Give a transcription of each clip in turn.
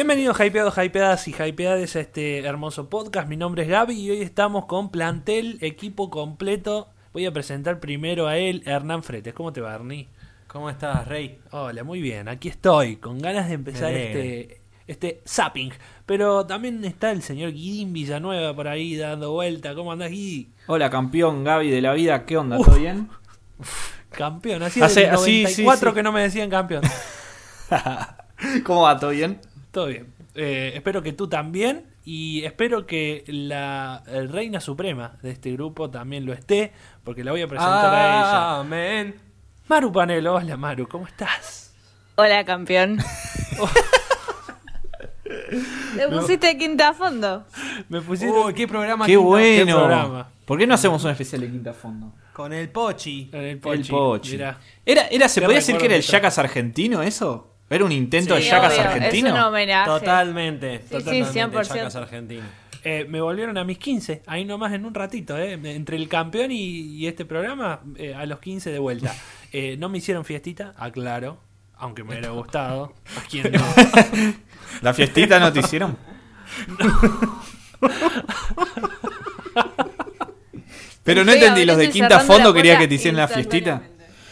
Bienvenidos hypeados, hypeadas y hypeades a este hermoso podcast. Mi nombre es Gaby y hoy estamos con plantel, equipo completo. Voy a presentar primero a él, Hernán Fretes. ¿Cómo te va, Ernie? ¿Cómo estás, Rey? Hola, muy bien. Aquí estoy, con ganas de empezar este zapping. Pero también está el señor Guidín Villanueva por ahí dando vuelta. ¿Cómo andás, Guidi? Hola, campeón Gaby de la vida. ¿Qué onda? ¿Todo bien? Campeón, así desde el 94 sí. que no me decían campeón. ¿Cómo va? ¿Todo bien? Todo bien. Espero que tú también. Y espero que la reina suprema de este grupo también lo esté, porque la voy a presentar a ella. Amén. Maru Panelo. Hola, Maru, ¿cómo estás? Hola, campeón. ¿Le pusiste quinta a fondo? Me pusieron... ¡Qué programa! ¡Qué bueno! ¿Qué programa? ¿Por qué no hacemos un especial de Quinta Fondo? Con el Pochi. En el El Pochi. Pochi. Mirá. ¿Se Te podía decir que era el recuerdo Jackass argentino eso? ¿Era un intento de Sí, Jackass obvio, argentino? es un homenaje. Totalmente. Sí, Totalmente. 100%. Chacas argentino. Me volvieron a mis 15, ahí nomás en un ratito, entre el campeón y este programa, a los 15 de vuelta. No me hicieron fiestita, aclaro, aunque me hubiera gustado. ¿A quién no? ¿La fiestita no te hicieron? Pero no entendí, los de Quinta Fondo querían que te hicieran la fiestita.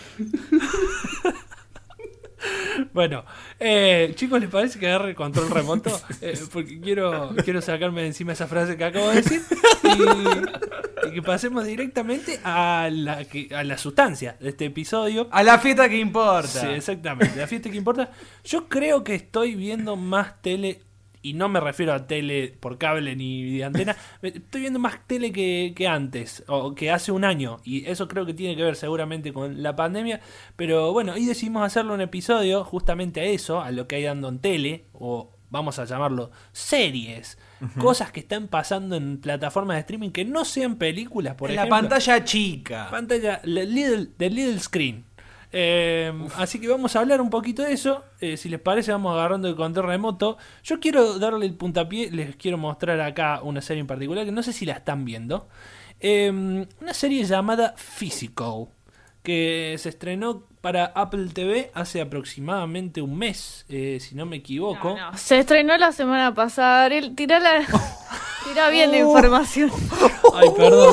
Bueno, chicos, ¿les parece que agarre el control remoto? Porque quiero sacarme de encima esa frase que acabo de decir y que pasemos directamente a la sustancia de este episodio. A la fiesta que importa. Sí, exactamente, la fiesta que importa. Yo creo que estoy viendo más tele, y no me refiero a tele por cable ni de antena, estoy viendo más tele que antes, o que hace un año, y eso creo que tiene que ver seguramente con la pandemia, pero bueno, hoy decidimos hacerle un episodio justamente a eso, a lo que hay dando en tele, o vamos a llamarlo series, cosas que están pasando en plataformas de streaming que no sean películas, por en ejemplo. la pantalla chica. Pantalla, the little screen. Así que vamos a hablar un poquito de eso. Si les parece, vamos agarrando el control remoto. Yo quiero darle el puntapié. Les quiero mostrar acá una serie en particular que no sé si la están viendo. Una serie llamada Physical, que se estrenó para Apple TV hace aproximadamente un mes, si no me equivoco. No. Se estrenó la semana pasada. Ariel, tira bien la información. Ay, perdón.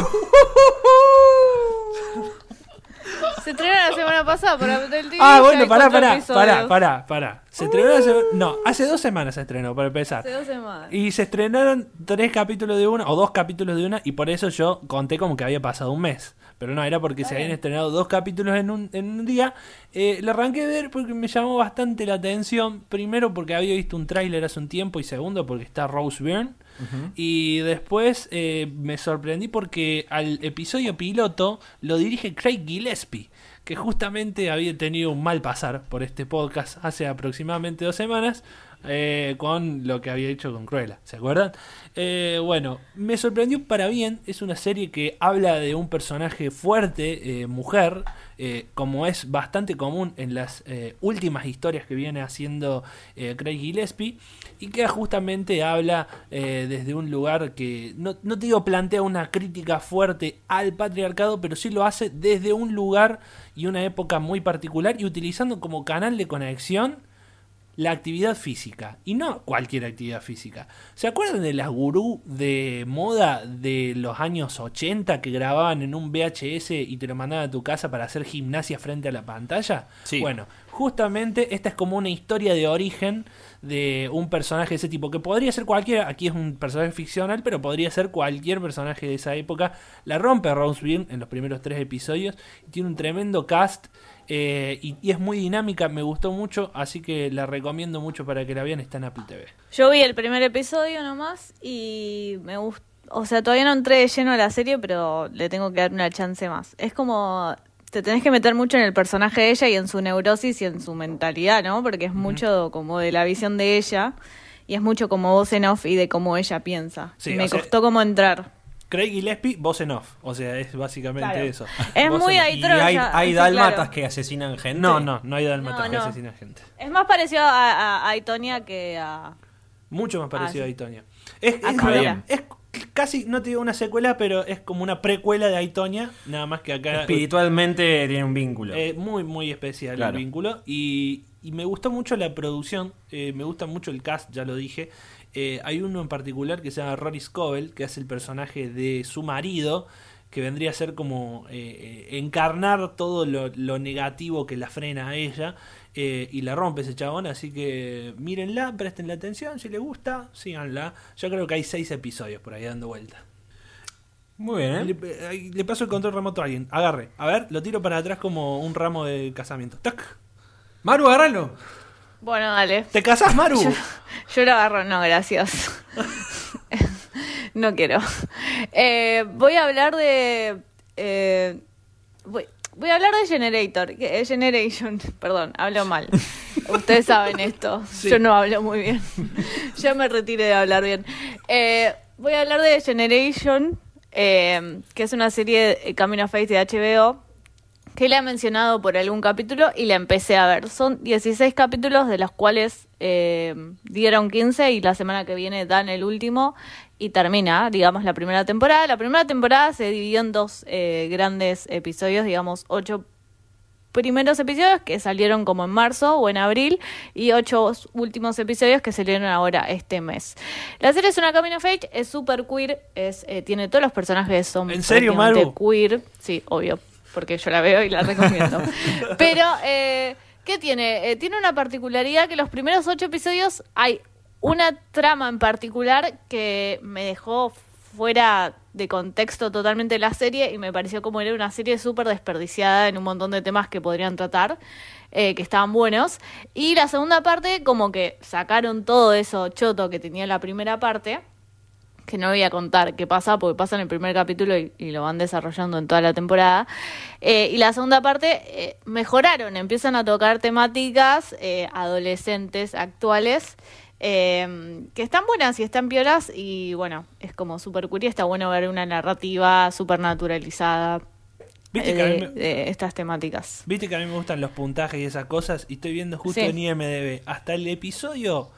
Se estrenó la semana pasada por Apple TV. Bueno, pará. Se estrenó hace 2 semanas se estrenó, para empezar. Hace 2 semanas. Y se estrenaron 3 capítulos de una, o 2 capítulos de una, y por eso yo conté como que había pasado un mes. Pero no, era porque se habían estrenado 2 capítulos en un día. Lo arranqué a ver porque me llamó bastante la atención. Primero porque había visto un tráiler hace un tiempo, y segundo porque está Rose Byrne. Y después me sorprendí porque al episodio piloto lo dirige Craig Gillespie, que justamente había tenido un mal pasar por este podcast hace aproximadamente 2 semanas, con lo que había hecho con Cruella, ¿se acuerdan? Bueno, me sorprendió para bien. Es una serie que habla de un personaje fuerte, mujer, como es bastante común en las últimas historias que viene haciendo Craig Gillespie, y que justamente habla desde un lugar que no te digo plantea una crítica fuerte al patriarcado, pero sí lo hace desde un lugar y una época muy particular, y utilizando como canal de conexión la actividad física, y no cualquier actividad física. ¿Se acuerdan de las gurú de moda de los años 80 que grababan en un VHS y te lo mandaban a tu casa para hacer gimnasia frente a la pantalla? Sí. Bueno, justamente esta es como una historia de origen de un personaje de ese tipo, que podría ser cualquiera. Aquí es un personaje ficcional, pero podría ser cualquier personaje de esa época. La rompe Rose Byrne en los primeros 3 episodios, y tiene un tremendo cast. Y es muy dinámica, me gustó mucho, así que la recomiendo mucho para que la vean. Está en Apple TV. Yo vi el primer episodio nomás y me gustó. O sea, todavía no entré de lleno a la serie, pero le tengo que dar una chance más. Es como... Te tenés que meter mucho en el personaje de ella y en su neurosis y en su mentalidad, ¿no? Porque es mucho como de la visión de ella, y es mucho como voz en off y de cómo ella piensa. Sí, y me o sea, costó como entrar. Craig Gillespie, voz en off. O sea, es básicamente Claro. eso. Es Voz muy en off. Y Troya, hay sí, dálmatas claro. que asesinan gente. No hay dálmatas que No. asesinan gente. Es más parecido a Aitonia que a... Mucho más parecido sí. a Aitonia. Es Cruella. casi, no te digo una secuela, pero es como una precuela de Aitonia, nada más que acá. Espiritualmente tiene un vínculo. Muy, muy especial Claro. el vínculo. Y y me gustó mucho la producción, me gusta mucho el cast, ya lo dije. Hay uno en particular que se llama Rory Scovel, que es el personaje de su marido, que vendría a ser como encarnar todo lo negativo que la frena a ella, y la rompe ese chabón. Así que mírenla, prestenle atención, si les gusta, síganla. Yo creo que hay 6 episodios por ahí dando vuelta. Muy bien, ¿eh? Le paso el control remoto a alguien, agarre, a ver, lo tiro para atrás como un ramo de casamiento. ¡Tac! Maru, agárralo. Bueno, dale. ¿Te casás, Maru? Yo lo agarro, no, gracias. No quiero. Voy a hablar de... voy a hablar de Generation, perdón, hablo mal. Ustedes saben esto. Sí. Yo no hablo muy bien. Ya me retiré de hablar bien. Voy a hablar de Generation, que es una serie de Coming of Age de HBO, que la he mencionado por algún capítulo y la empecé a ver. Son 16 capítulos, de los cuales dieron 15 y la semana que viene dan el último y termina, digamos, la primera temporada. La primera temporada se dividió en 2 grandes episodios, digamos, 8 primeros episodios que salieron como en marzo o en abril y 8 últimos episodios que salieron ahora este mes. La serie es una coming of age, es super queer, tiene todos los personajes son ¿En serio, prácticamente Maru? queer, sí, obvio, porque yo la veo y la recomiendo. Pero, ¿qué tiene? Tiene una particularidad que los primeros 8 episodios hay una trama en particular que me dejó fuera de contexto totalmente la serie y me pareció como era una serie súper desperdiciada en un montón de temas que podrían tratar, que estaban buenos. Y la segunda parte como que sacaron todo eso choto que tenía la primera parte, que no voy a contar qué pasa, porque pasa en el primer capítulo y lo van desarrollando en toda la temporada. Y la segunda parte mejoraron, empiezan a tocar temáticas adolescentes actuales, que están buenas y están piolas, y bueno, es como súper curioso, está bueno ver una narrativa súper naturalizada ¿Viste que a mí de estas temáticas. Viste que a mí me gustan los puntajes y esas cosas, y estoy viendo justo Sí. en IMDb, hasta el episodio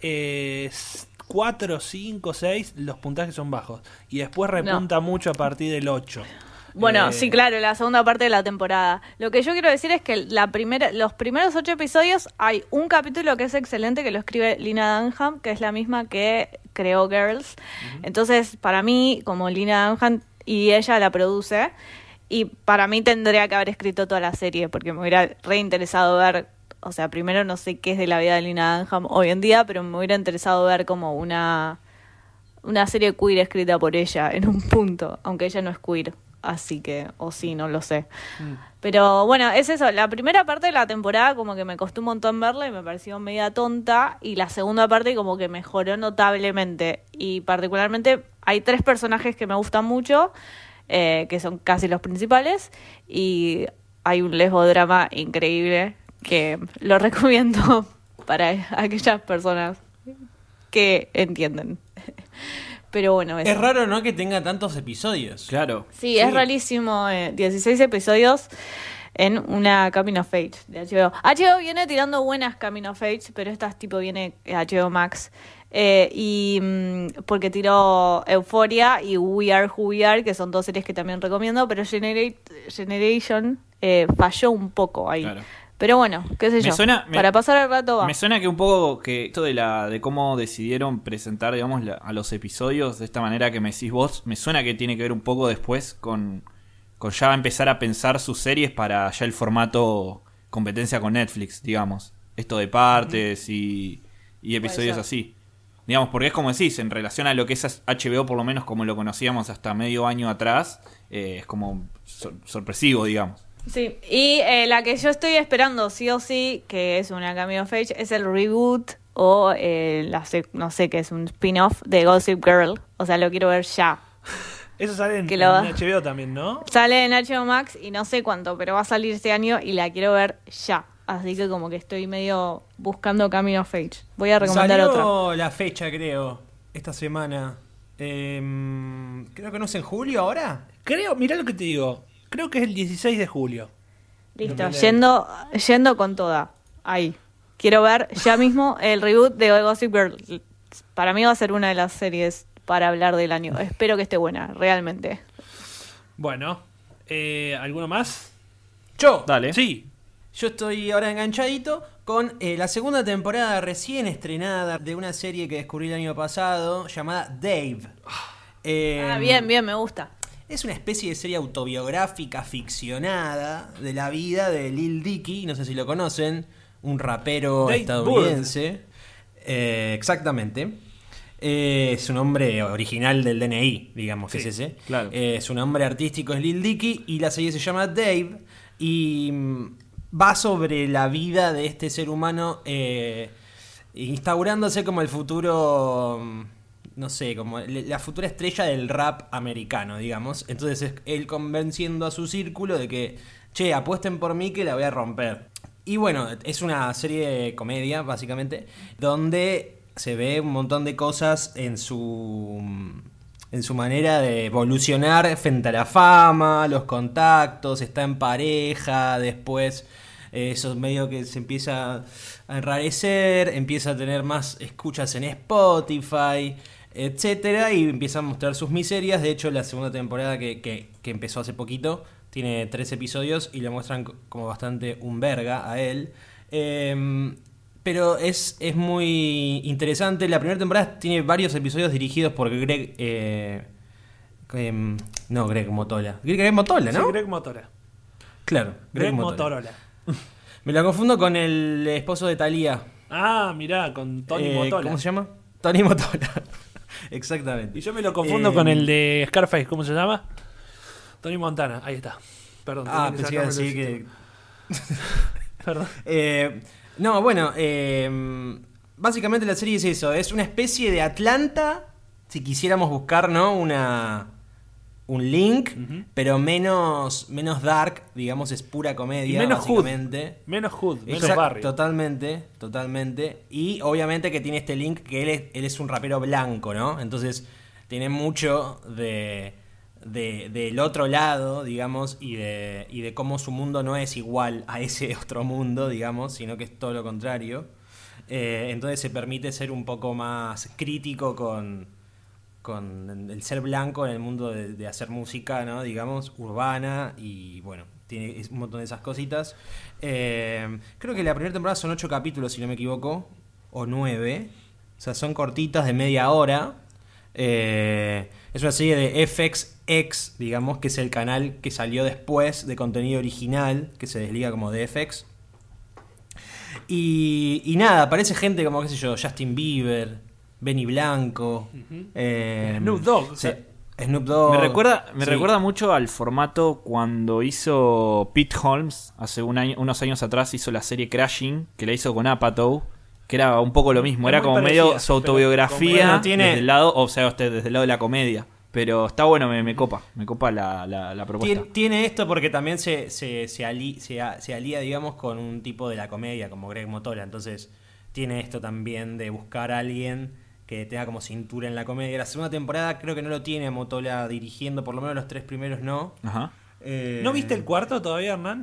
4, 5, 6, los puntajes son bajos, y después repunta mucho a partir del 8. Bueno, sí, claro, la segunda parte de la temporada. Lo que yo quiero decir es que los primeros 8 episodios hay un capítulo que es excelente, que lo escribe Lina Dunham, que es la misma que creó Girls. Entonces, para mí, como Lina Dunham, y ella la produce, y para mí tendría que haber escrito toda la serie, porque me hubiera reinteresado ver, o sea, primero no sé qué es de la vida de Lina Dunham hoy en día, pero me hubiera interesado ver como una serie queer escrita por ella en un punto, aunque ella no es queer. Así que, o sí, no lo sé. Pero bueno, es eso. La primera parte de la temporada como que me costó un montón verla y me pareció media tonta. Y la segunda parte como que mejoró notablemente. Y particularmente hay 3 personajes que me gustan mucho, que son casi los principales. Y hay un lesbodrama increíble que lo recomiendo para aquellas personas que entienden. Pero bueno, eso. Es raro, ¿no? Que tenga tantos episodios. Claro. Sí, es rarísimo. 16 episodios en una Coming of Age de HBO. HBO viene tirando buenas Coming of Age, pero esta tipo viene HBO Max. Porque tiró Euphoria y We Are Who We Are, que son 2 series que también recomiendo, pero Generation falló un poco ahí. Claro. Pero bueno, qué sé yo. Para pasar el rato va. Me suena que un poco que esto de cómo decidieron presentar, digamos, a los episodios de esta manera que me decís vos, me suena que tiene que ver un poco después con ya empezar a pensar sus series para ya el formato competencia con Netflix, digamos. Esto de partes y episodios así. Digamos, porque es como decís, en relación a lo que es HBO, por lo menos como lo conocíamos hasta medio año atrás, es como sorpresivo, digamos. Sí, y la que yo estoy esperando sí o sí, que es una Coming of Age, es el reboot o no sé, que es un spin-off de Gossip Girl. O sea, lo quiero ver ya. Eso sale en Que HBO también, ¿no? Sale en HBO Max y no sé cuánto, pero va a salir este año y la quiero ver ya. Así que como que estoy medio buscando Coming of Age. Voy a recomendar Salió otra. la fecha, creo, esta semana. Creo que no es en julio ahora. Creo, mirá lo que te digo, creo que es el 16 de julio. Listo, yendo con toda. Ahí. Quiero ver ya mismo el reboot de Gossip Girl. Para mí va a ser una de las series para hablar del año. Espero que esté buena, realmente. Bueno, ¿alguno más? Yo. Dale. Sí. Yo estoy ahora enganchadito con la segunda temporada recién estrenada de una serie que descubrí el año pasado llamada Dave. Bien, me gusta. Es una especie de serie autobiográfica ficcionada de la vida de Lil Dicky, no sé si lo conocen, un rapero Dave estadounidense. Exactamente. Su nombre original del DNI, digamos que Sí, es ese. claro. Su nombre artístico es Lil Dicky y la serie se llama Dave y va sobre la vida de este ser humano instaurándose como el futuro, no sé, como la futura estrella del rap americano, digamos. Entonces es él convenciendo a su círculo de que, che, apuesten por mí que la voy a romper. Y bueno, es una serie de comedia, básicamente, donde se ve un montón de cosas en su manera de evolucionar frente a la fama, los contactos, está en pareja, después eso medio que se empieza a enrarecer, empieza a tener más escuchas en Spotify, etcétera, y empieza a mostrar sus miserias. De hecho, la segunda temporada que empezó hace poquito tiene 3 episodios y le muestran como bastante un verga a él. Pero es muy interesante. La primera temporada tiene varios episodios dirigidos por Greg... no, Greg Motola. Greg Motola, ¿no? Sí, Greg Motola. Claro, Greg Motola. Motorola. Me lo confundo con el esposo de Thalía. Ah, mirá, con Tony Motola. ¿Cómo se llama? Tony Motola. Exactamente. Y yo me lo confundo con el de Scarface, ¿cómo se llama? Tony Montana, ahí está. Perdón. tenía Pensé que iba a sacarme decir el que... Perdón. No, bueno, básicamente la serie es eso, es una especie de Atlanta, si quisiéramos buscar, ¿no? Un link, Ujú. pero menos dark, digamos, es pura comedia, Y menos hood. básicamente. Menos hood, menos Exacto, barrio. totalmente. Y obviamente que tiene este link que él es un rapero blanco, ¿no? Entonces tiene mucho del otro lado, digamos, y de cómo su mundo no es igual a ese otro mundo, digamos, sino que es todo lo contrario. Entonces se permite ser un poco más crítico con el ser blanco en el mundo de hacer música, ¿no? Digamos, urbana, y bueno, tiene un montón de esas cositas. Creo que la primera temporada son 8 capítulos, si no me equivoco, o 9. O sea, son cortitas de media hora. Es una serie de FXX, digamos, que es el canal que salió después de contenido original, que se desliga como de FX. Y nada, aparece gente como, qué sé yo, Justin Bieber, Benny Blanco, Snoop Dogg. sí, Snoop Dogg. Me Sí. recuerda mucho al formato cuando hizo Pete Holmes, hace unos años atrás hizo la serie Crashing, que la hizo con Apatow, que era un poco lo mismo, Es era muy como parecida, medio su autobiografía bueno, tiene- desde el lado, o sea, desde el lado de la comedia. Pero está bueno, me copa la propuesta. Tiene esto porque también se alía, digamos, con un tipo de la comedia como Greg Motola. Entonces tiene esto también de buscar a alguien que tenga como cintura en la comedia. La segunda temporada creo que no lo tiene a Motola dirigiendo, por lo menos los 3 primeros no. Ajá. ¿No viste el cuarto todavía, Hernán?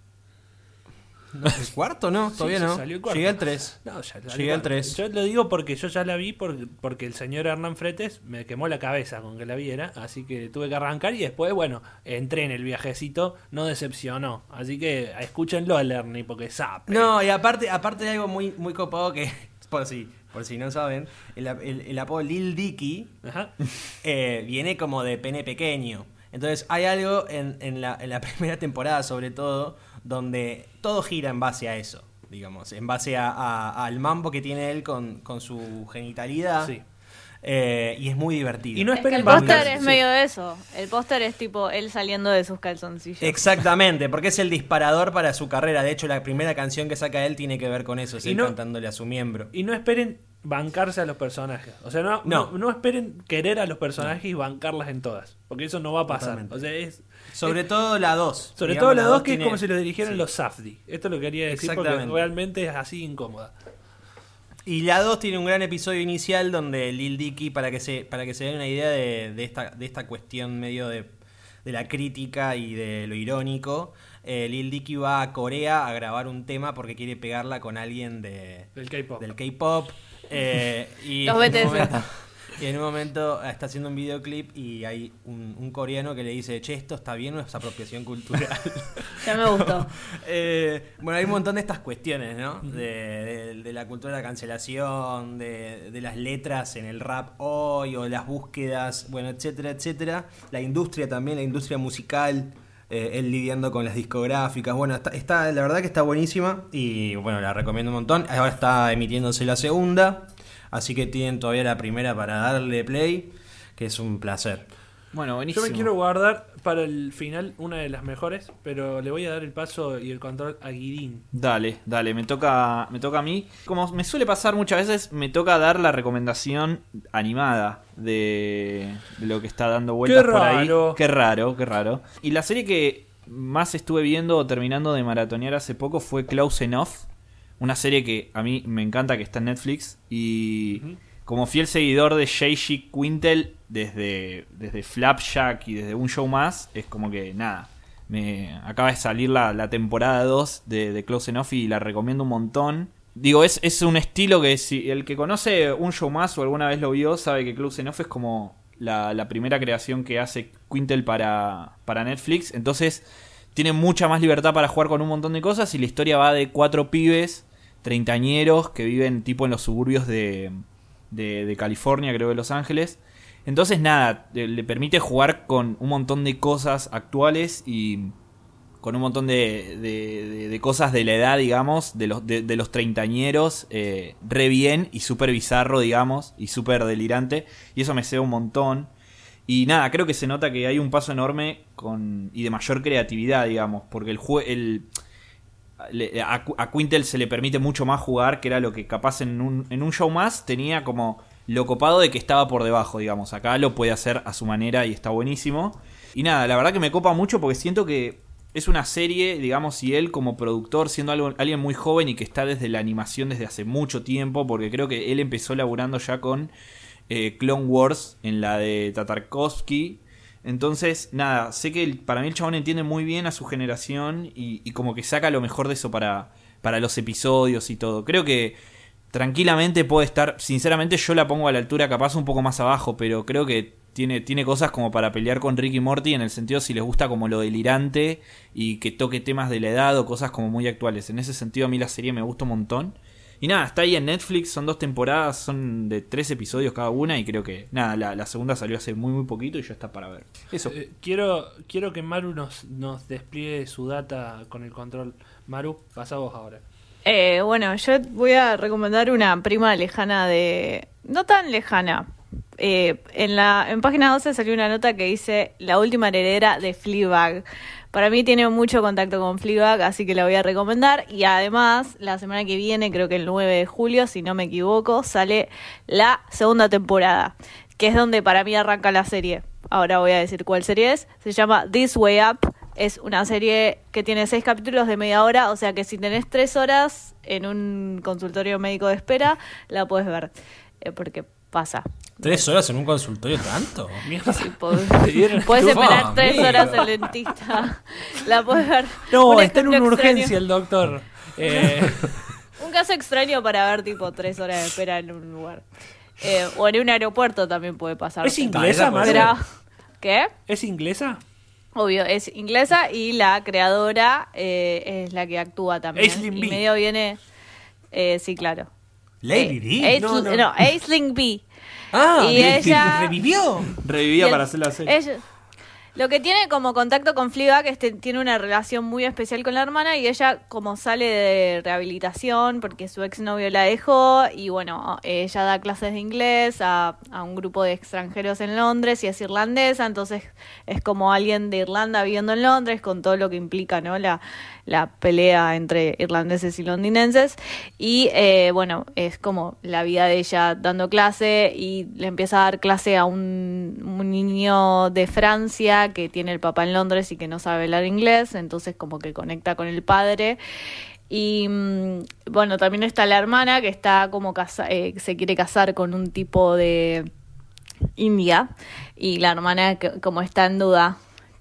¿El cuarto? No, todavía Sí, no. salió el cuarto. Llegué al 3. No, ya la Llegué al 3. Yo lo digo porque yo ya la vi porque el señor Hernán Fretes me quemó la cabeza con que la viera, así que tuve que arrancar y después, bueno, entré en el viajecito, no decepcionó. Así que escúchenlo al Ernie porque sabe. No, y aparte de algo muy, muy copado que, por si no saben, el apodo Lil Dicky Ajá. viene como de pene pequeño. Entonces hay algo en la primera temporada, sobre todo, donde todo gira en base a eso, digamos, en base al mambo que tiene él con su genitalidad. Sí. Y es muy divertido. Y no Es que esperen el póster bancarse, es sí. medio de eso. El póster es tipo él saliendo de sus calzoncillos. Exactamente, porque es el disparador para su carrera. De hecho, la primera canción que saca él tiene que ver con eso, es Y él no- cantándole a su miembro. Y no esperen bancarse a los personajes. O sea, no esperen querer a los personajes y bancarlas en todas. Porque eso no va a pasar. Totalmente. O sea, es Sobre todo la 2. sobre Digamos, todo la 2 que tiene- es como si lo dirigieran sí. los Safdie. Esto lo quería decir porque Exactamente. realmente es así incómoda. Y la 2 tiene un gran episodio inicial donde Lil Dicky, para que se den una idea de esta cuestión medio de la crítica y de lo irónico, Lil Dicky va a Corea a grabar un tema porque quiere pegarla con alguien Del K-pop. del K-pop. Y Los en un BTS. momento- Y en un momento está haciendo un videoclip y hay un coreano que le dice, che, ¿esto está bien o es apropiación cultural? Ya me gustó. Bueno, hay un montón de estas cuestiones, ¿no? De la cultura de la cancelación, de las letras en el rap hoy, o las búsquedas, bueno, etcétera, etcétera. La industria también, la industria musical, él lidiando con las discográficas. Bueno, está la verdad que está buenísima y bueno, la recomiendo un montón. Ahora está emitiéndose la segunda, así que tienen todavía la primera para darle play, que es un placer. Bueno, Yo buenísimo. me quiero guardar para el final una de las mejores, pero le voy a dar el paso y el control a Guidín. Dale, me toca a mí. Como me suele pasar muchas veces, me toca dar la recomendación animada de lo que está dando vueltas Qué por ahí. raro. Qué raro. Y la serie que más estuve viendo o terminando de maratonear hace poco fue Close Enough. Una serie que a mí me encanta, que está en Netflix. Y como fiel seguidor de J.G. Quintel desde Flapjack y desde un show más, es como que nada. Me acaba de salir la temporada 2 de Close Enough y la recomiendo un montón. Digo, es un estilo que si el que conoce un show más o alguna vez lo vio sabe que Close Enough es como la primera creación que hace Quintel para Netflix. Entonces tiene mucha más libertad para jugar con un montón de cosas y la historia va de 4 pibes treintañeros que viven tipo en los suburbios de California, creo, de Los Ángeles. Entonces nada, le permite jugar con un montón de cosas actuales y con un montón de cosas de la edad, digamos, de los treintañeros, re bien y súper bizarro, digamos, y súper delirante. Y eso me ceba un montón. Y nada, creo que se nota que hay un paso enorme y de mayor creatividad, digamos, porque a Quintel se le permite mucho más jugar, que era lo que capaz en un show más tenía como lo copado de que estaba por debajo, digamos. Acá lo puede hacer a su manera y está buenísimo. Y nada, la verdad que me copa mucho porque siento que es una serie, digamos, y él como productor, siendo alguien muy joven y que está desde la animación desde hace mucho tiempo, porque creo que él empezó laburando ya con Clone Wars en la de Tartakovsky. Entonces, nada, sé que para mí el chabón entiende muy bien a su generación y como que saca lo mejor de eso para los episodios y todo. Creo que tranquilamente puede estar, sinceramente yo la pongo a la altura capaz un poco más abajo, pero creo que tiene cosas como para pelear con Rick y Morty, en el sentido si les gusta como lo delirante y que toque temas de la edad o cosas como muy actuales. En ese sentido a mí la serie me gusta un montón. Y nada, está ahí en Netflix, son 2 temporadas, son de 3 episodios cada una y creo que nada, la segunda salió hace muy poquito y ya está para ver. Eso. Quiero que Maru nos despliegue su data con el control. Maru, pasa vos ahora. Bueno, yo voy a recomendar una prima lejana no tan lejana. En página 12 salió una nota que dice La última heredera de Fleabag. Para mí tiene mucho contacto con Fleabag, así que la voy a recomendar. Y además, la semana que viene, creo que el 9 de julio, si no me equivoco, sale la segunda temporada, que es donde para mí arranca la serie. Ahora voy a decir cuál serie es. Se llama This Way Up. Es una serie que tiene 6 capítulos de media hora, o sea que si tenés 3 horas en un consultorio médico de espera, la puedes ver, porque pasa. 3 horas en un consultorio, ¿tanto? Sí, puedes esperar 3 horas el dentista. La puedes ver. No, Un está en una ejemplo urgencia extraño. el doctor. Un caso extraño para ver tipo 3 horas de espera en un lugar. O en un aeropuerto también puede pasar. ¿Es inglesa, Maru? ¿Qué? ¿Es inglesa? Obvio, es inglesa y la creadora es la que actúa también. Aisling Y Bea. medio viene... sí, claro. Lady Di. No, Aisling Bea. Ah, Y ella- revivió. Revivía Y para hacer la serie. Lo que tiene como contacto con Fleabag es que tiene una relación muy especial con la hermana y ella como sale de rehabilitación porque su exnovio la dejó y bueno, ella da clases de inglés a un grupo de extranjeros en Londres y es irlandesa, entonces es como alguien de Irlanda viviendo en Londres con todo lo que implica, ¿no? La pelea entre irlandeses y londinenses y bueno, es como la vida de ella dando clase y le empieza a dar clase a un niño de Francia que tiene el papá en Londres y que no sabe hablar inglés, entonces como que conecta con el padre. Y bueno, también está la hermana que está como se quiere casar con un tipo de India y la hermana como está en duda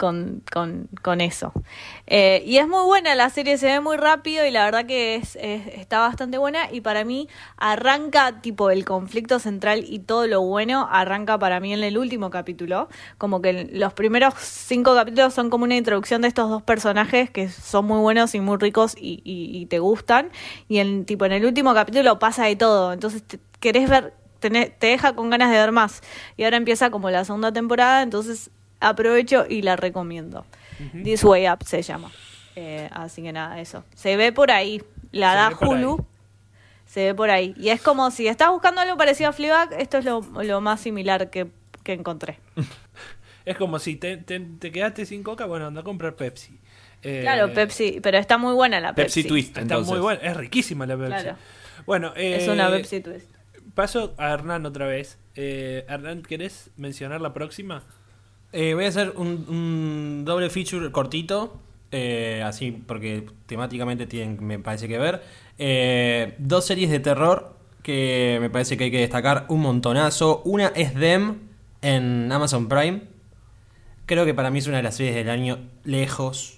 con eso. Y es muy buena la serie, se ve muy rápido y la verdad que está bastante buena, y para mí arranca tipo el conflicto central y todo lo bueno arranca para mí en el último capítulo, como que los primeros 5 capítulos son como una introducción de estos dos personajes que son muy buenos y muy ricos y te gustan, y en el último capítulo pasa de todo, entonces querés ver, te deja con ganas de ver más, y ahora empieza como la segunda temporada, entonces aprovecho y la recomiendo. Uh-huh. This Way Up se llama. Así que nada, eso. Se ve por ahí. La da Hulu. Se ve por ahí. Y es como si estás buscando algo parecido a Fleabag, esto es lo más similar que encontré. Es como si te quedaste sin coca, bueno, anda a comprar Pepsi. Claro, Pepsi, pero está muy buena la Pepsi. Pepsi Twist, está muy buena, es riquísima la Pepsi. Claro. Bueno, es una Pepsi Twist. Paso a Hernán otra vez. Hernán, ¿querés mencionar la próxima? Voy a hacer un doble feature cortito, así porque temáticamente tienen, me parece, que ver. 2 series de terror que me parece que hay que destacar un montonazo. Una es Them en Amazon Prime. Creo que para mí es una de las series del año lejos,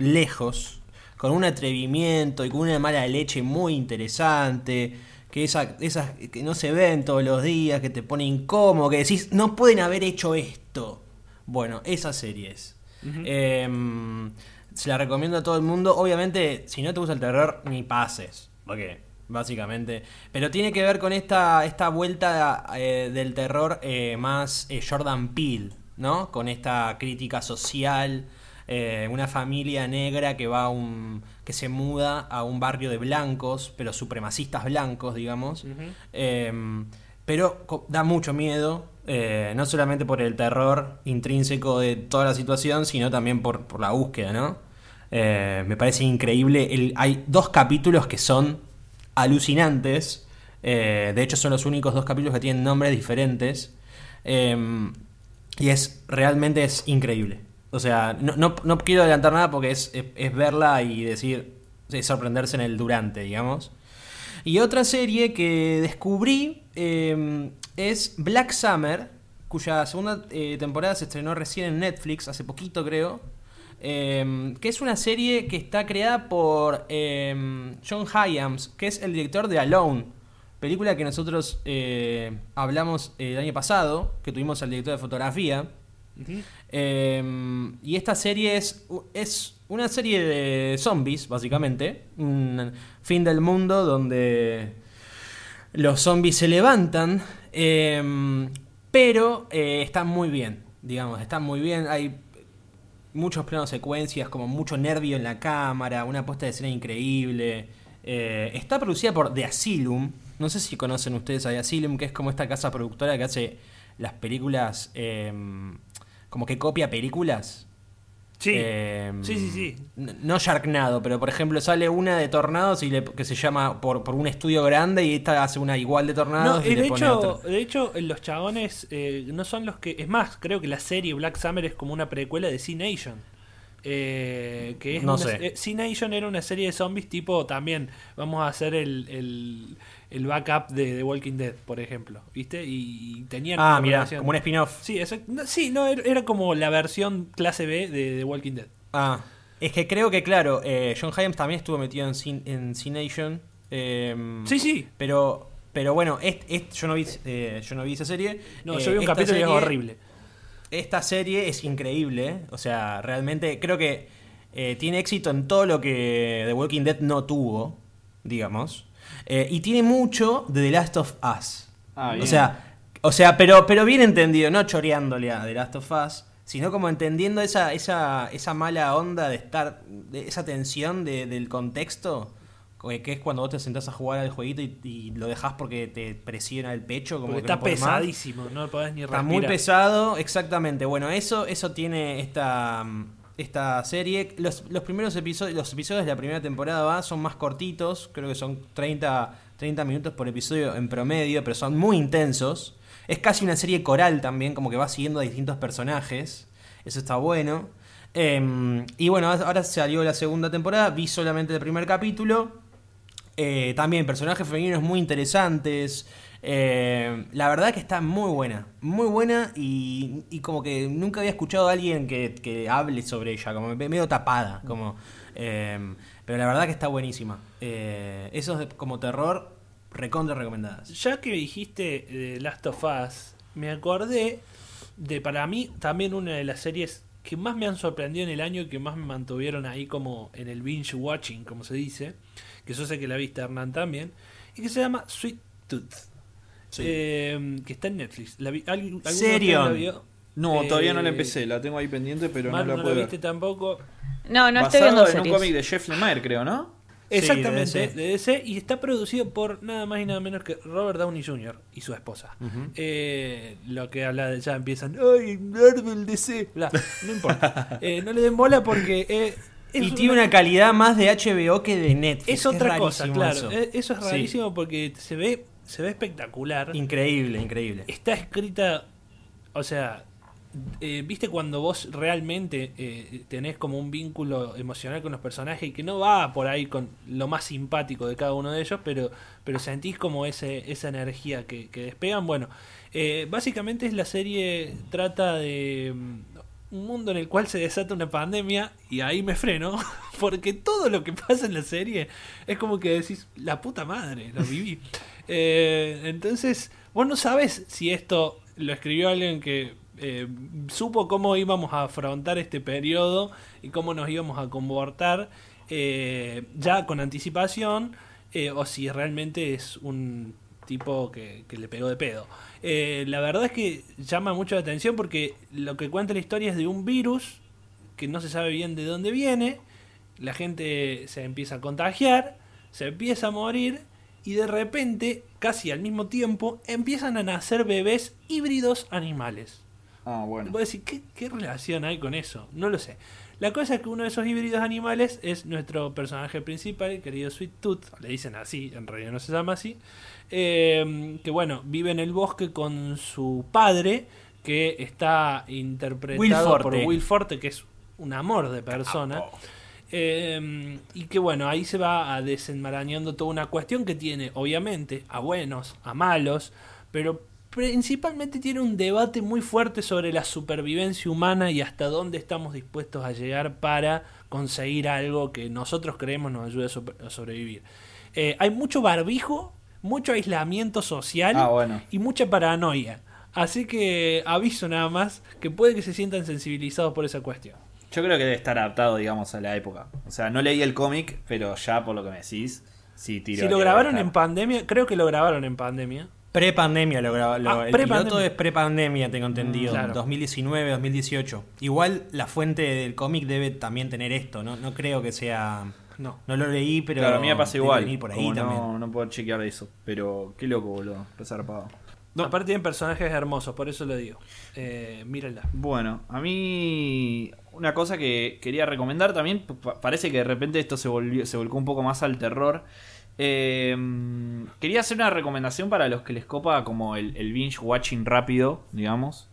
con un atrevimiento y con una mala leche muy interesante. Que esas que no se ven todos los días, que te pone incómodo, que decís, no pueden haber hecho esto. Bueno, esas series. Uh-huh. Se la recomiendo a todo el mundo. Obviamente, si no te gusta el terror, ni pases. Porque, básicamente. Pero tiene que ver con esta vuelta del terror más Jordan Peele, ¿no? Con esta crítica social. Una familia negra que se muda a un barrio de blancos, pero supremacistas blancos, digamos. Uh-huh. Pero da mucho miedo. No solamente por el terror intrínseco de toda la situación, sino también por la búsqueda, ¿no? Me parece increíble. Hay 2 capítulos que son alucinantes. De hecho, son los únicos 2 capítulos que tienen nombres diferentes. Y realmente es increíble. O sea, no quiero adelantar nada porque es verla y decir, es sorprenderse en el durante, digamos. Y otra serie que descubrí es Black Summer, cuya segunda temporada se estrenó recién en Netflix, hace poquito creo, que es una serie que está creada por John Hyams, que es el director de Alone, película que nosotros hablamos el año pasado, que tuvimos al director de fotografía. Uh-huh. Y esta serie es una serie de zombies, básicamente. Un fin del mundo donde los zombies se levantan, pero están muy bien, digamos, están muy bien. Hay muchos planos secuencias, como mucho nervio en la cámara, una puesta de escena increíble. Está producida por The Asylum. No sé si conocen ustedes a The Asylum, que es como esta casa productora que hace las películas, como que copia películas. Sí, sí. No Sharknado, pero por ejemplo sale una de Tornados que se llama por un estudio grande, y esta hace una igual de Tornados. No, de hecho, los chabones no son los que... Es más, creo que la serie Black Summer es como una precuela de C-Nation. Que es no sé. C-Nation era una serie de zombies tipo también. Vamos a hacer el backup de The Walking Dead, por ejemplo, ¿viste? Y tenían mira, como un spin-off. Sí, era como la versión clase B de The Walking Dead. Es que creo que, claro, John Hyams también estuvo metido en C-Nation. Sí. Pero bueno, yo no vi esa serie. No, yo vi un capítulo y es horrible. Esta serie es increíble, o sea, realmente creo que tiene éxito en todo lo que The Walking Dead no tuvo, digamos. Y tiene mucho de The Last of Us. O sea, pero bien entendido, no choreándole a The Last of Us, sino como entendiendo esa mala onda de estar, de esa tensión del contexto, que es cuando vos te sentás a jugar al jueguito y lo dejás porque te presiona el pecho, como porque que está no podés pesadísimo, más. No podés ni respirar. Está muy pesado, exactamente. Bueno, eso tiene esta serie. Los primeros episodios, los episodios de la primera temporada son más cortitos, creo que son 30 minutos por episodio en promedio, pero son muy intensos. Es casi una serie coral también, como que va siguiendo a distintos personajes. Eso está bueno. Y bueno, ahora salió la segunda temporada, vi solamente el primer capítulo. También personajes femeninos muy interesantes. La verdad que está muy buena y como que nunca había escuchado a alguien que hable sobre ella, como medio tapada, como pero la verdad que está buenísima. Eso es como terror, recontra recomendadas. Ya que dijiste de Last of Us, me acordé de, para mí, también una de las series que más me han sorprendido en el año y que más me mantuvieron ahí como en el binge watching, como se dice, que yo sé que la viste, Hernán, también, y que se llama Sweet Tooth. Sí. Que está en Netflix. ¿Alguno de Serion. ustedes la vio? No, todavía no la empecé, la tengo ahí pendiente, pero Manu, no la ¿no puedo la ver. viste tampoco? No, no estoy viendo Basado en un series. cómic de Jeff Lemire, creo, ¿no? Exactamente, de de DC, y está producido por nada más y nada menos que Robert Downey Jr. y su esposa. Lo que habla de, ya empiezan, ¡ay, Marvel DC! Bla, no importa. No le den bola porque... Y tiene una calidad más de HBO que de Netflix. es otra cosa, rarísimo claro. eso. Eso es Sí. rarísimo porque se ve espectacular. Increíble. Está escrita, o sea, viste cuando vos realmente tenés como un vínculo emocional con los personajes y que no va por ahí con lo más simpático de cada uno de ellos, pero sentís como esa energía que despegan. Bueno, básicamente la serie trata de un mundo en el cual se desata una pandemia y ahí me freno porque todo lo que pasa en la serie es como que decís, la puta madre, lo viví. Entonces, vos no sabes si esto lo escribió alguien que supo cómo íbamos a afrontar este periodo y cómo nos íbamos a comportar ya con anticipación, o si realmente es un tipo que le pegó de pedo. La verdad es que llama mucho la atención porque lo que cuenta la historia es de un virus que no se sabe bien de dónde viene, la gente se empieza a contagiar, se empieza a morir y de repente, casi al mismo tiempo, empiezan a nacer bebés híbridos animales. Ah, bueno. Vos decís, ¿qué relación hay con eso? No lo sé. La cosa es que uno de esos híbridos animales es nuestro personaje principal, el querido Sweet Tooth, le dicen así, en realidad no se llama así, que bueno, vive en el bosque con su padre, que está interpretado por Will Forte, que es un amor de persona. Y que bueno, ahí se va a desenmarañando toda una cuestión que tiene, obviamente, a buenos, a malos, pero principalmente tiene un debate muy fuerte sobre la supervivencia humana y hasta dónde estamos dispuestos a llegar para conseguir algo que nosotros creemos nos ayude a sobrevivir. Hay mucho barbijo, mucho aislamiento social y mucha paranoia. Así que aviso nada más que puede que se sientan sensibilizados por esa cuestión. Yo creo que debe estar adaptado, digamos, a la época. O sea, no leí el cómic, pero ya por lo que me decís, sí tiro. Si lo grabaron en pandemia, creo que lo grabaron en pandemia. Pre-pandemia lo grabó. El piloto es pre-pandemia, tengo entendido. Claro. 2019, 2018. Igual la fuente del cómic debe también tener esto, ¿no? No creo que sea... No lo leí, pero... Claro, a mí me pasa debe igual. venir por ahí Como también. no puedo chequear eso. Pero qué loco, boludo. Qué zarpado. Aparte tienen personajes hermosos, por eso lo digo. Mírenla. Bueno, a mí una cosa que quería recomendar también, parece que de repente esto se volcó un poco más al terror. Quería hacer una recomendación para los que les copa como el binge watching rápido, digamos.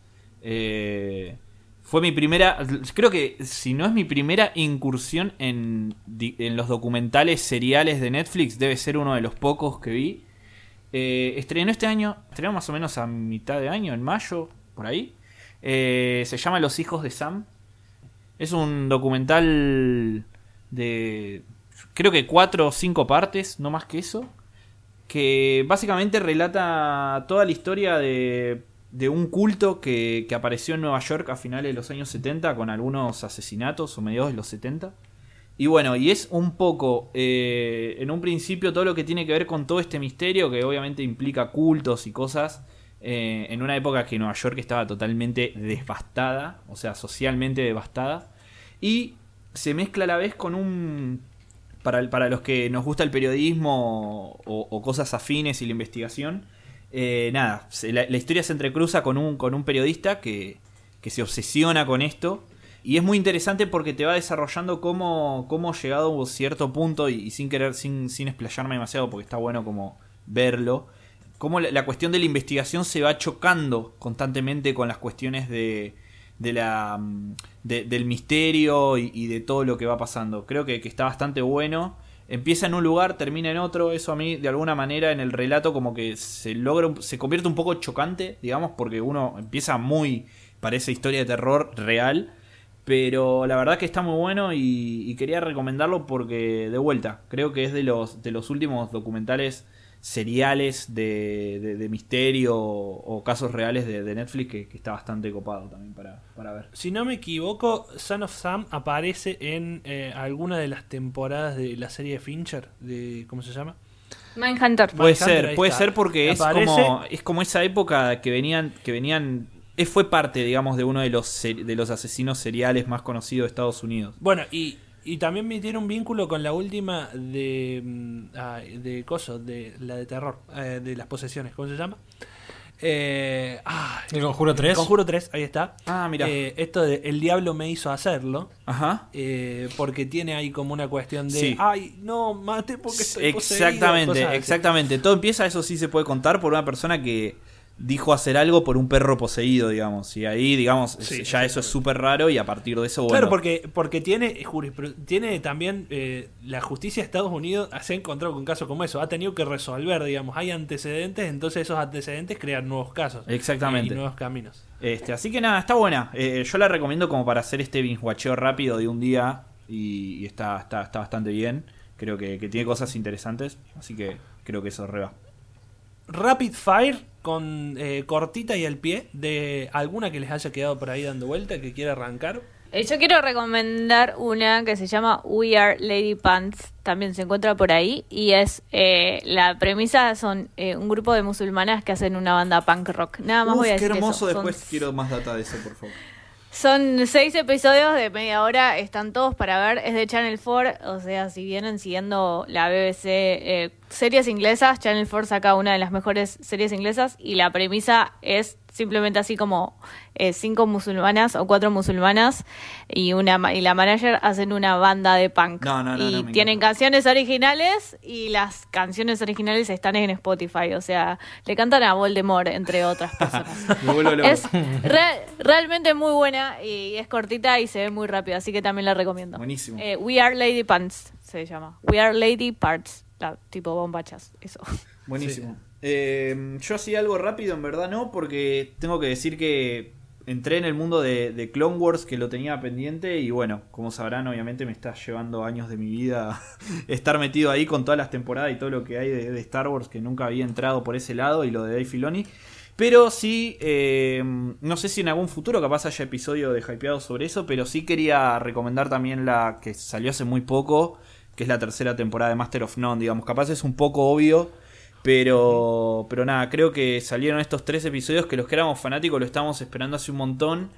Fue mi primera, creo que si no es mi primera incursión en los documentales seriales de Netflix, debe ser uno de los pocos que vi. Estrenó este año, estrenó más o menos a mitad de año, en mayo, por ahí. Se llama Los hijos de Sam. Es un documental de, creo que 4 o 5 partes, no más que eso, que básicamente relata toda la historia de un culto que apareció en Nueva York a finales de los años 70 con algunos asesinatos o mediados de los 70. Y bueno, y es un poco, en un principio, todo lo que tiene que ver con todo este misterio, que obviamente implica cultos y cosas, en una época que Nueva York estaba totalmente devastada, o sea, socialmente devastada, y se mezcla a la vez con un... Para los que nos gusta el periodismo o cosas afines y la investigación, la historia se entrecruza con un periodista que se obsesiona con esto. Y es muy interesante porque te va desarrollando cómo llegado a un cierto punto, y sin explayarme demasiado porque está bueno como verlo, cómo la cuestión de la investigación se va chocando constantemente con las cuestiones del misterio y de todo lo que va pasando. Creo que está bastante bueno. empieza en un lugar, termina en otro. Eso a mí, de alguna manera, en el relato como que se convierte un poco chocante, digamos, porque uno empieza parece historia de terror real, pero la verdad que está muy bueno y quería recomendarlo porque, de vuelta, creo que es de los últimos documentales seriales de misterio o casos reales de Netflix que está bastante copado también para ver. Si no me equivoco, Son of Sam aparece en alguna de las temporadas de la serie de Fincher, ¿cómo se llama? Mindhunter. Puede Mindhunter, ser porque aparece. es como esa época que venían fue parte, digamos, de uno de los asesinos seriales más conocidos de Estados Unidos. Bueno, y también me tiene un vínculo con la última de Coso, de la de terror, de las posesiones, ¿cómo se llama? ¿El Conjuro 3? Conjuro 3, ahí está. Ah, mira. Esto de El diablo me hizo hacerlo. Ajá. Porque tiene ahí como una cuestión de Sí. ay, no, mate porque estoy Exactamente, poseído, cosas así. exactamente. Todo empieza, eso sí se puede contar, por una persona que dijo hacer algo por un perro poseído, digamos. Y ahí, digamos, Sí, ya eso es súper raro y a partir de eso, bueno. Claro, porque tiene también la justicia de Estados Unidos se ha encontrado con casos como eso, ha tenido que resolver, digamos, hay antecedentes, entonces esos antecedentes crean nuevos casos. Exactamente. Y nuevos caminos. Así que nada, está buena. Yo la recomiendo como para hacer este binge-watcheo rápido de un día y está bastante bien. Creo que tiene cosas interesantes, así que creo que eso reba. Rapid Fire con cortita y al pie de alguna que les haya quedado por ahí dando vuelta que quiera arrancar. Yo quiero recomendar una que se llama We Are Lady Pants, también se encuentra por ahí, y es la premisa son un grupo de musulmanas que hacen una banda punk rock. Nada más voy a decir qué hermoso, eso. después quiero más data de eso, por favor. Son 6 episodios de media hora, están todos para ver, es de Channel 4, o sea, si vienen siguiendo la BBC, series inglesas, Channel 4 saca una de las mejores series inglesas y la premisa es simplemente así como 5 musulmanas o 4 musulmanas y la manager hacen una banda de punk. Y me tienen encanta. canciones originales y las canciones originales están en Spotify, o sea, le cantan a Voldemort, entre otras personas. Me vuelvo loco. Es realmente muy buena y es cortita y se ve muy rápido, así que también la recomiendo. Buenísimo. We Are Lady Pants se llama. We Are Lady Parts, tipo bombachas, eso. Buenísimo. Yo hacía algo rápido, en verdad no, porque tengo que decir que entré en el mundo de Clone Wars, que lo tenía pendiente, y bueno, como sabrán, obviamente me está llevando años de mi vida estar metido ahí con todas las temporadas y todo lo que hay de Star Wars, que nunca había entrado por ese lado, y lo de Dave Filoni. Pero sí, no sé si en algún futuro capaz haya episodio de Hypeado sobre eso, pero sí quería recomendar también la que salió hace muy poco, que es la tercera temporada de Master of None, digamos. Capaz es un poco obvio, pero nada, creo que salieron estos 3 episodios que los que éramos fanáticos lo estábamos esperando hace un montón.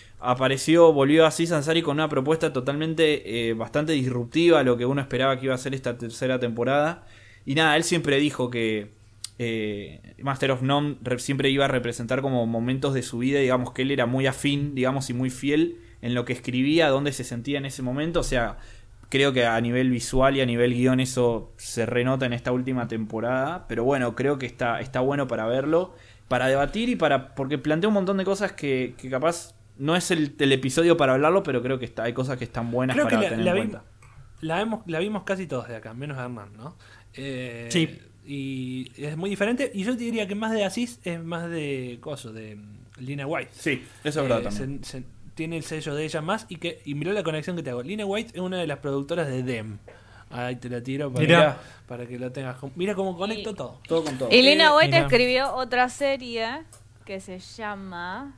Volvió Aziz Ansari con una propuesta totalmente bastante disruptiva a lo que uno esperaba que iba a ser esta tercera temporada. Y nada, él siempre dijo que Master of None siempre iba a representar como momentos de su vida, digamos que él era muy afín, digamos, y muy fiel en lo que escribía, dónde se sentía en ese momento. O sea, creo que a nivel visual y a nivel guión eso se renota en esta última temporada, pero bueno, creo que está bueno para verlo, para debatir y porque plantea un montón de cosas que capaz no es el episodio para hablarlo, pero creo que hay cosas que están buenas Creo para que tener en cuenta. La vimos casi todos de acá, menos Hernán, ¿no? Sí. Y es muy diferente. Y yo te diría que más de Aziz es más de Lina White. Sí, eso es verdad también. Tiene el sello de ella más. Y mirá la conexión que te hago. Lina White es una de las productoras de Dem. Ahí te la tiro para que lo tengas. Mira cómo conecto todo. Todo con todo. Y Lina White mirá. escribió otra serie que se llama...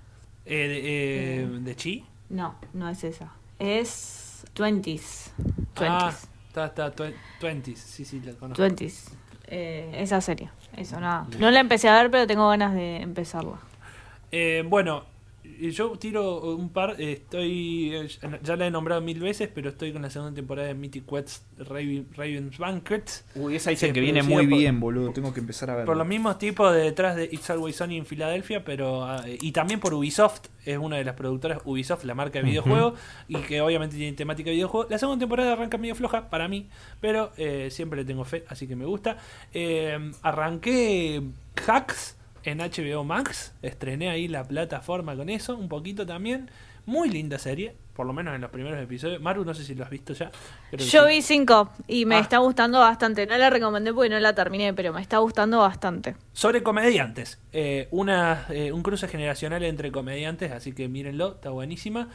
¿De Chi? No es esa. Es 20s. Está 20. Sí, la conozco. 20s. Esa serie. Eso, nada. No la empecé a ver, pero tengo ganas de empezarla. Bueno, yo tiro un par. Ya la he nombrado 1000 veces, pero estoy con la segunda temporada de Mythic Quest Raven's Banquet. Uy, esa dicen que Sí, viene producida muy bien, boludo. Tengo que empezar a verla. Por los mismos tipos de detrás de It's Always Sunny en Filadelfia, pero y también por Ubisoft, es una de las productoras Ubisoft, la marca de videojuegos, y que obviamente tiene temática de videojuegos. La segunda temporada arranca medio floja para mí, pero siempre le tengo fe, así que me gusta. Arranqué Hacks en HBO Max, estrené ahí la plataforma con eso, un poquito también. Muy linda serie, por lo menos en los primeros episodios. Maru, no sé si lo has visto ya. Creo que Yo sí. vi 5 y me Ah. está gustando bastante. No la recomendé porque no la terminé, pero me está gustando bastante. Sobre comediantes. Un cruce generacional entre comediantes, así que mírenlo, está buenísima.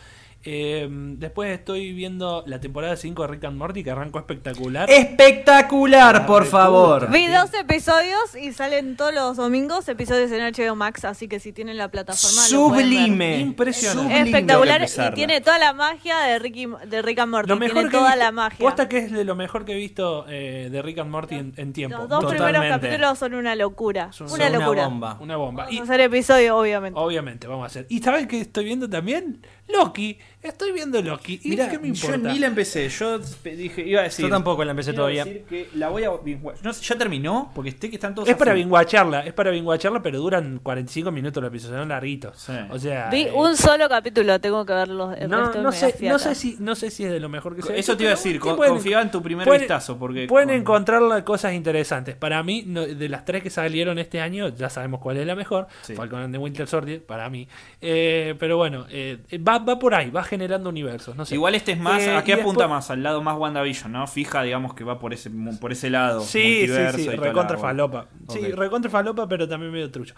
Después estoy viendo la temporada 5 de Rick and Morty, que arrancó espectacular. Espectacular, por reputa. favor. Vi 2 episodios y salen todos los domingos episodios en HBO Max, así que si tienen la plataforma lo pueden ver. Sublime. Impresionante. Sublime. Espectacular Tengo que y empezarla. tiene toda la magia de Rick and Morty. Lo mejor Tiene que he toda visto- la magia. Posta que es de lo mejor que he visto de Rick and Morty en tiempo. Los 2 Totalmente. primeros capítulos son una locura. Son Una Son locura. bomba. Una bomba. Vamos a hacer episodio, obviamente. Obviamente, vamos a hacer. ¿Y sabes qué estoy viendo también? Loki. Estoy viendo Loki. ¿Y Mirá, qué me yo importa? ni la empecé. Yo dije, iba a decir. Yo tampoco la empecé iba a todavía. decir que la voy a. No sé, ya terminó, porque que están todos. Es para así. binguacharla, pero duran 45 minutos los episodios, son larguitos. Sí. O sea, Vi un solo capítulo, tengo que verlo. El resto no me sé, da fiaca. no sé si es de lo mejor que se ha Eso hecho, te iba a pero decir, bueno, pueden- confiaba en tu primer pueden- vistazo. Porque Pueden con- encontrar cosas interesantes. Para mí, de las 3 que salieron este año, ya sabemos cuál es la mejor. Sí. Falcon and the Winter Soldier, para mí. Pero bueno, va por ahí, va generando universos. No sé. Igual este es más, ¿a qué y apunta después- más? Al lado más WandaVision, ¿no? Fija, digamos que va por ese lado. Sí, multiverso sí, y toda la recontra bola. falopa. Sí, Ok. recontra falopa, pero también medio trucho.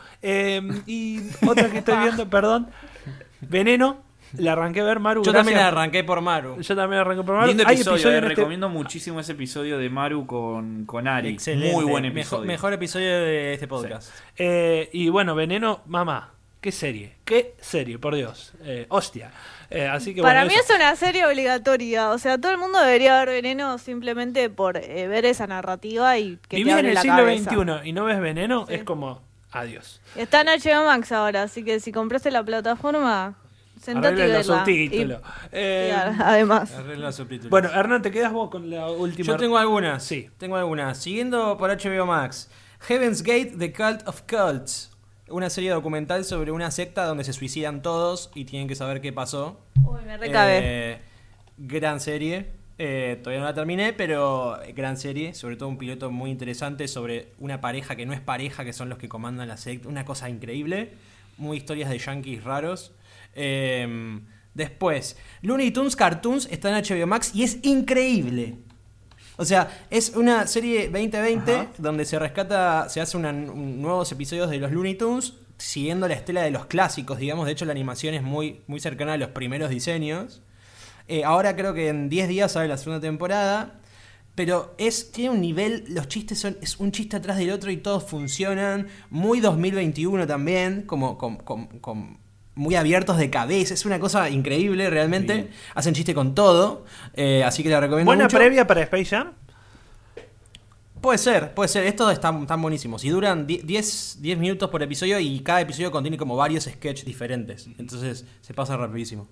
Y otra que estoy viendo, perdón, Veneno, la arranqué a ver, Maru. Yo gracias. también la arranqué por Maru. Yo también la arranqué por Maru. Lindo Hay episodio, episodio en este- recomiendo muchísimo ese episodio de Maru con Ari. Excelente. Muy buen Mejor, episodio. mejor episodio de este podcast. Y bueno, Veneno, mamá. Qué serie, por Dios. Hostia. Así que Para bueno, mí eso. es una serie obligatoria. O sea, todo el mundo debería ver Veneno simplemente por ver esa narrativa y que te Vivís en abre el la siglo cabeza. XXI y no ves Veneno, es como adiós. Está en HBO Max ahora, así que si compraste la plataforma, sentate y Arreglen los verla. subtítulos. Además. Arregla los subtítulos. Bueno, Hernán, ¿te quedas vos con la última? Yo tengo algunas. Sí. Tengo algunas. Siguiendo por HBO Max. Heaven's Gate, The Cult of Cults. Una serie documental sobre una secta donde se suicidan todos y tienen que saber qué pasó. Uy, me recabe. Gran serie. Todavía no la terminé, pero gran serie. Sobre todo un piloto muy interesante sobre una pareja que no es pareja, que son los que comandan la secta. Una cosa increíble. Muy historias de yankees raros. Después, Looney Tunes Cartoons está en HBO Max y es increíble. O sea, es una serie 2020 Ajá. donde se hace nuevos episodios de los Looney Tunes siguiendo la estela de los clásicos, digamos. De hecho, la animación es muy, muy cercana a los primeros diseños. Ahora creo que en 10 días sale la segunda temporada. Pero tiene un nivel, los chistes es un chiste atrás del otro y todos funcionan. Muy 2021 también, como muy abiertos de cabeza. Es una cosa increíble realmente. Bien. Hacen chiste con todo. Así que la recomiendo Buena mucho. previa para Space Jam. Puede ser. Estos están buenísimos. Y duran 10 minutos por episodio y cada episodio contiene como varios sketches diferentes. Entonces se pasa rapidísimo.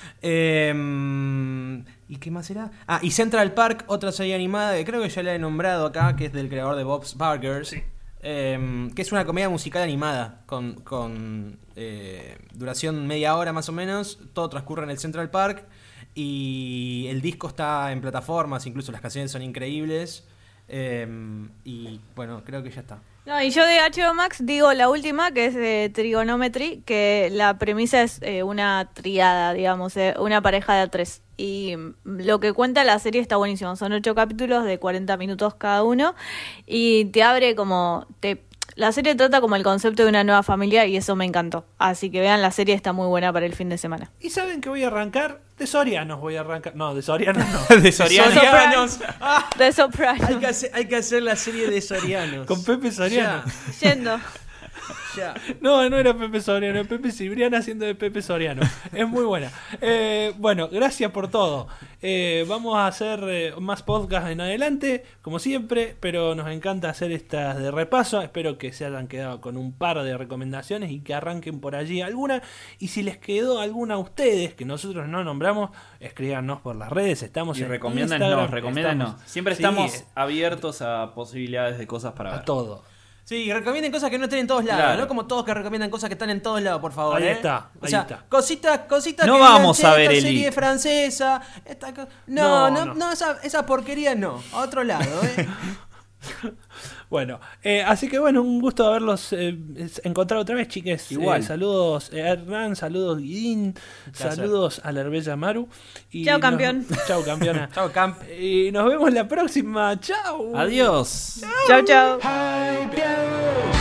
¿Y qué más era? Y Central Park, otra serie animada que creo que ya la he nombrado acá, que es del creador de Bob's Burgers. Sí. Que es una comedia musical animada con duración media hora más o menos. Todo transcurre en el Central Park y el disco está en plataformas, incluso las canciones son increíbles. Y bueno, creo que ya está. No, y yo de HBO Max digo la última, que es de Trigonometry, que la premisa es una triada, digamos, una pareja de 3. Y lo que cuenta la serie está buenísimo. Son 8 capítulos de 40 minutos cada uno. Y te abre como... La serie trata como el concepto de una nueva familia y eso me encantó. Así que vean, la serie está muy buena para el fin de semana. ¿Y saben que voy a arrancar? De Sorianos voy a arrancar. No, de Sorianos no. De Soriano. The Sopranos. Hay que hacer la serie de Sorianos. Con Pepe Soriano. Yendo. Ya. No era Pepe Soriano, es Pepe Cibrián haciendo de Pepe Soriano. Es muy buena. Bueno, gracias por todo. Vamos a hacer más podcasts en adelante, como siempre, pero nos encanta hacer estas de repaso. Espero que se hayan quedado con un par de recomendaciones y que arranquen por allí alguna. Y si les quedó alguna a ustedes que nosotros no nombramos, escríbanos por las redes. Estamos Y en recomiéndanos, Instagram, recomiéndanos. estamos- Siempre Sí, estamos abiertos a posibilidades de cosas para a ver. todo. Sí, recomienden cosas que no estén en todos lados, Claro. no como todos que recomiendan cosas que están en todos lados, por favor. Ahí está, O ahí sea, está. cositas No que vamos digan, a "Che, ver esta Elite". serie francesa. No. Esa porquería no. A otro lado, Bueno, así que bueno, un gusto haberlos encontrado otra vez, chiques. Igual. Saludos Hernán, saludos Guidín, placer. saludos a la Herbella Maru. Y Chao, campeón. Chao, campeona. Chao, Camp. Y nos vemos la próxima. Chao. Adiós. Chau, chau. Hypeados.